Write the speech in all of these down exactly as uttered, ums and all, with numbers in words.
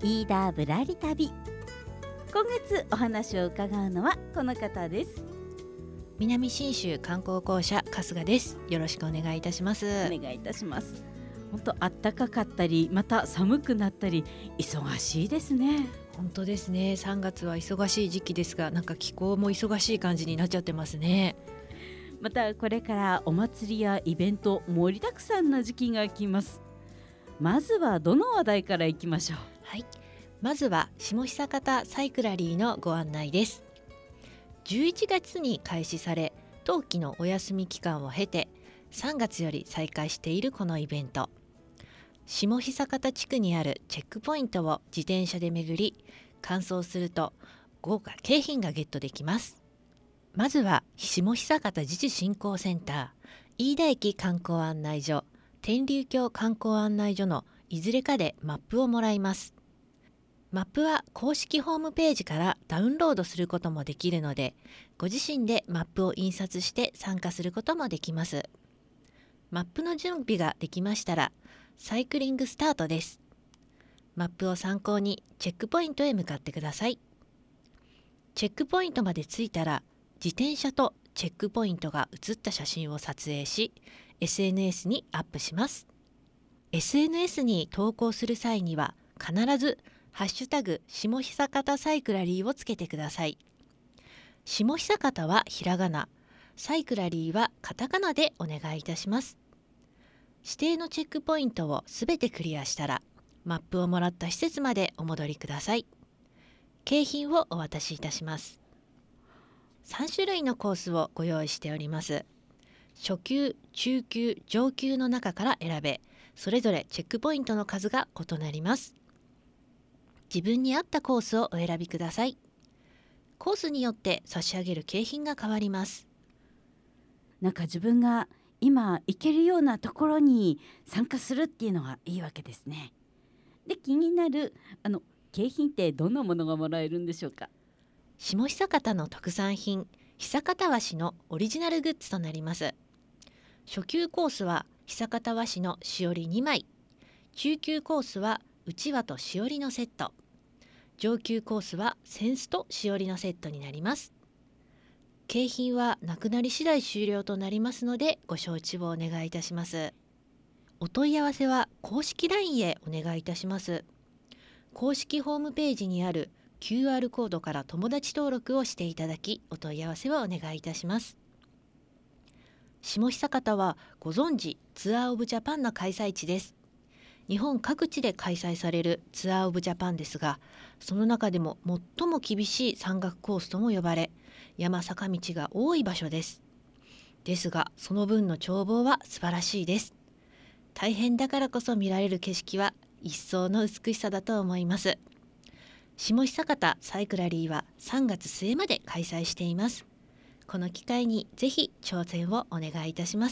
飯田ぶらり旅。今月お話を伺うのはこの方です。 南信州観光公社春日です。よろしくお願いいたします。 お願いいたします。本当暖かかったりまた寒くなったり忙しいですね。 本当ですね。さんがつは忙しい時期ですが、なんか気候も忙しい感じになっちゃってますね。 またこれからお祭りやイベント盛りだくさんな時期が来ます。まずはどの話題からいきましょう。 はい、まずは下久方サイクラリーのご案内です。じゅういちがつに開始され、冬季のお休み期間を経てさんがつより再開しているこのイベント、下久方地区にあるチェックポイントを自転車で巡り完走すると豪華景品がゲットできます。まずは下久方自治振興センター、飯田駅観光案内所、天竜峡観光案内所のいずれかでマップをもらいます。マップは公式ホームページからダウンロードすることもできるので、ご自身でマップを印刷して参加することもできます。マップの準備ができましたらサイクリングスタートです。マップを参考にチェックポイントへ向かってください。チェックポイントまで着いたら自転車とチェックポイントが写った写真を撮影し エスエヌエス にアップします。 エスエヌエス に投稿する際には必ずハッシュタグ下久方サイクラリーをつけてください。下久方はひらがな、サイクラリーはカタカナでお願いいたします。指定のチェックポイントをすべてクリアしたらマップをもらった施設までお戻りください。景品をお渡しいたします。さんしゅるいのコースをご用意しております。初級、中級、上級の中から選べ、それぞれチェックポイントの数が異なります。自分に合ったコースをお選びください。コースによって差し上げる景品が変わります。 なんか自分が今行けるようなところに参加するっていうのがいいわけですね。で、気になるあの景品ってどんなものがもらえるんでしょうか。 下久方の特産品、久方和紙のオリジナルグッズとなります。初級コースは久方和紙のしおりにまい、中級コースはうちわとしおりのセット、上級コースは扇子としおりのセットになります。景品はなくなり次第終了となりますのでご承知をお願いいたします。お問い合わせは公式 ライン へお願いいたします。公式ホームページにある キューアール コードから友達登録をしていただき、お問い合わせをお願いいたします。下久方はご存知ツアーオブジャパンの開催地です。日本各地で開催されるツアーオブジャパンですが、その中でも最も厳しい山岳コースとも呼ばれ、山坂道が多い場所です。ですがその分の眺望は素晴らしいです。大変だからこそ見られる景色は一層の美しさだと思います。下久方サイクラリーはさんがつすえまで開催しています。この機会にぜひ挑戦をお願いいたします。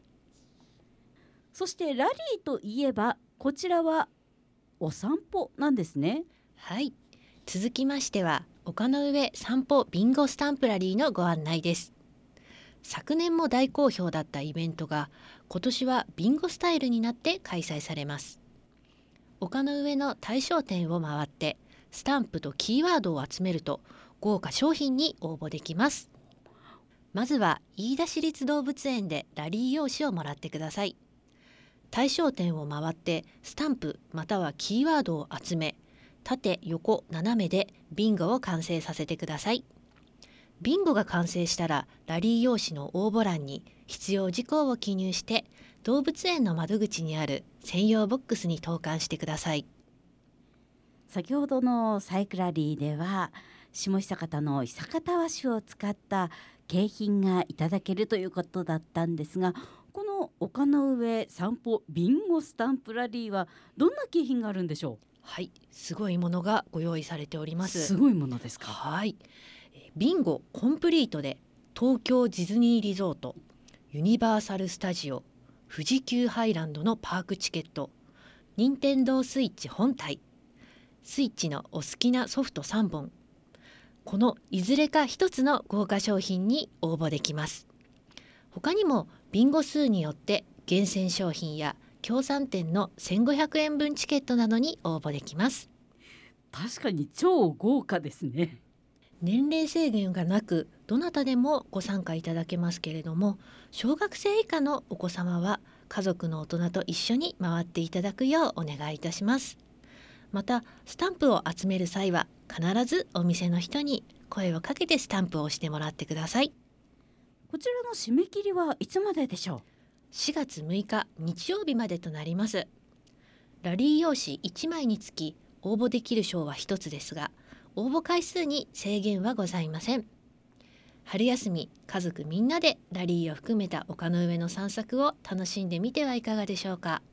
そしてラリーといえばこちらはお散歩なんですね。 はい、続きましては丘の上散歩ビンゴスタンプラリーのご案内です。昨年も大好評だったイベントが今年はビンゴスタイルになって開催されます。丘の上の対象店を回ってスタンプとキーワードを集めると豪華商品に応募できます。まずは飯田市立動物園でラリー用紙をもらってください。対象店を回ってスタンプまたはキーワードを集め、縦横斜めでビンゴを完成させてください。ビンゴが完成したらラリー用紙の応募欄に必要事項を記入して動物園の窓口にある専用ボックスに投函してください。 先ほどのサイクラリーでは下久方の久方和紙を使った景品がいただけるということだったんですが、この丘の上散歩ビンゴスタンプラリーはどんな景品があるんでしょう。 はい、すごいものがご用意されております。 すごいものですか。 はい、ビンゴコンプリートで東京ディズニーリゾート、ユニバーサルスタジオ、富士急ハイランドのパークチケット、任天堂スイッチ本体、スイッチのお好きなソフトさんぼん、このいずれか一つの豪華商品に応募できます。他にもビンゴ数によって厳選商品や協賛店のせんごひゃくえんぶんチケットなどに応募できます。 確かに超豪華ですね。 年齢制限がなくどなたでもご参加いただけますけれども、小学生以下のお子様は家族の大人と一緒に回っていただくようお願いいたします。またスタンプを集める際は必ずお店の人に声をかけてスタンプを押してもらってください。 こちらの締め切りはいつまででしょう？ しがつむいか日曜日までとなります。ラリー用紙いちまいにつき応募できる賞はひとつですが、応募回数に制限はございません。春休み、家族みんなでラリーを含めた丘の上の散策を楽しんでみてはいかがでしょうか。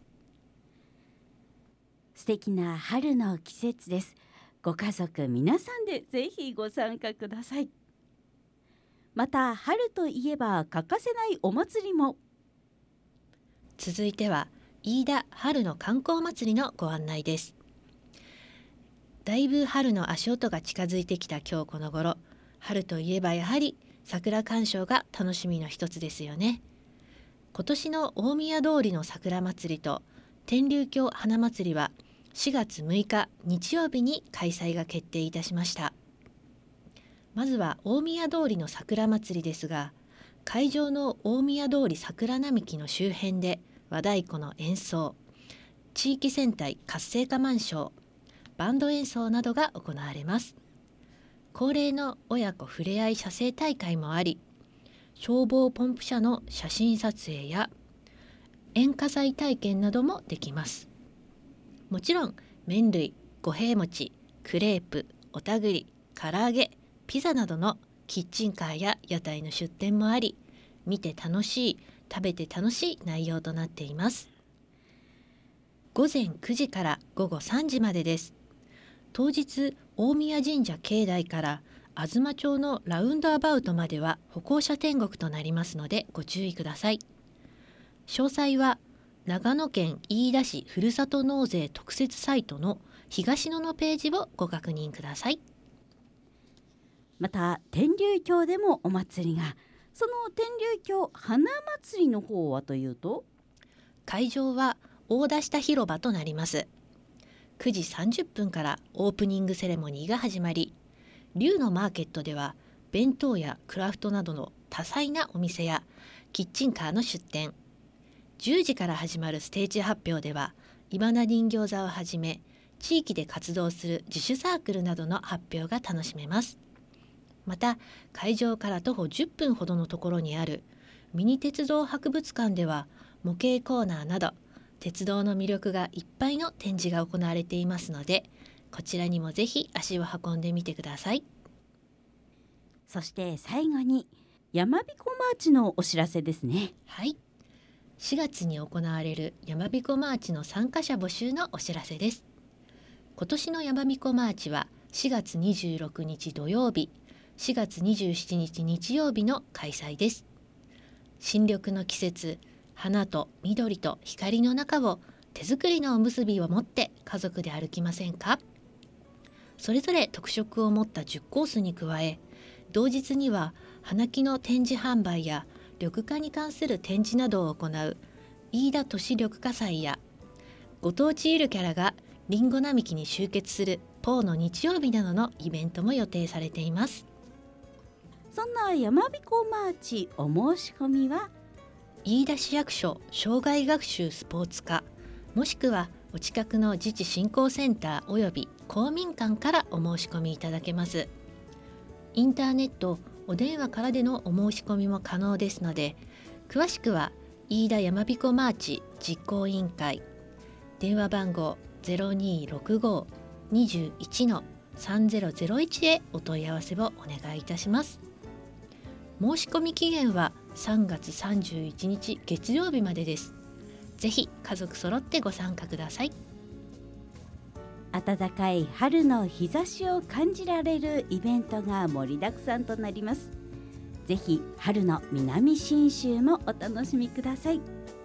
素敵な春の季節です。ご家族皆さんでぜひご参加ください。また春といえば欠かせないお祭りも。 続いては飯田春の観光祭りのご案内です。だいぶ春の足音が近づいてきた今日この頃、春といえばやはり桜鑑賞が楽しみの一つですよね。今年の大宮通りの桜祭りと天竜峡花祭りはしがつむいか日曜日に開催が決定いたしました。まずは大宮通りの桜祭りですが、会場の大宮通り桜並木の周辺で和太鼓の演奏、地域戦隊活性化マンショー、バンド演奏などが行われます。恒例の親子ふれあい写生大会もあり、消防ポンプ車の写真撮影や煙火祭体験などもできます。もちろん麺類、五平餅、クレープ、おたぐり、唐揚げ、ピザなどのキッチンカーや屋台の出店もあり、見て楽しい、食べて楽しい内容となっています。ごぜんくじからごごさんじまでです。当日大宮神社境内から東町のラウンドアバウトまでは歩行者天国となりますのでご注意ください。詳細は長野県飯田市ふるさと納税特設サイトの東野のページをご確認ください。 また天竜峡でもお祭りが。その天竜峡花祭りの方はというと、 会場は大田下広場となります。くじさんじゅっぷんからオープニングセレモニーが始まり、龍のマーケットでは弁当やクラフトなどの多彩なお店やキッチンカーの出店、じゅうじから始まるステージ発表では今名人形座をはじめ地域で活動する自主サークルなどの発表が楽しめます。また会場から徒歩じゅっぷんほどのところにあるミニ鉄道博物館では模型コーナーなど鉄道の魅力がいっぱいの展示が行われていますので、こちらにもぜひ足を運んでみてください。 そして最後にやまびこマーチのお知らせですね。 はい、しがつに行われるやまびこマーチの参加者募集のお知らせです。今年のやまびこマーチはしがつにじゅうろくにち土曜日、しがつにじゅうしちにち日曜日の開催です。新緑の季節、花と緑と光の中を手作りのおむすびを持って家族で歩きませんか？それぞれ特色を持ったじゅっコースに加え、同日には花木の展示販売や緑化に関する展示などを行う飯田都市緑化祭や、ご当地ゆるキャラがりんご並木に集結するポーの日曜日などのイベントも予定されています。 そんなやまびこマーチお申し込みは飯田市役所障害学習スポーツ課、もしくはお近くの自治振興センターおよび公民館からお申し込みいただけます。インターネット、お電話からでのお申し込みも可能ですので、詳しくは飯田やまびこマーチ実行委員会、電話番号 ゼロにーろくごーにーいちのさんぜろぜろいち へお問い合わせをお願いいたします。申し込み期限はさんがつさんじゅういちにち月曜日までです。ぜひ家族揃ってご参加ください。 暖かい春の日差しを感じられるイベントが盛りだくさんとなります。ぜひ春の南信州もお楽しみください。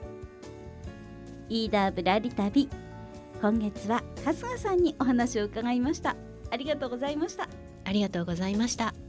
飯田ぶらり旅、今月は春日さんにお話を伺いました。ありがとうございました。 ありがとうございました。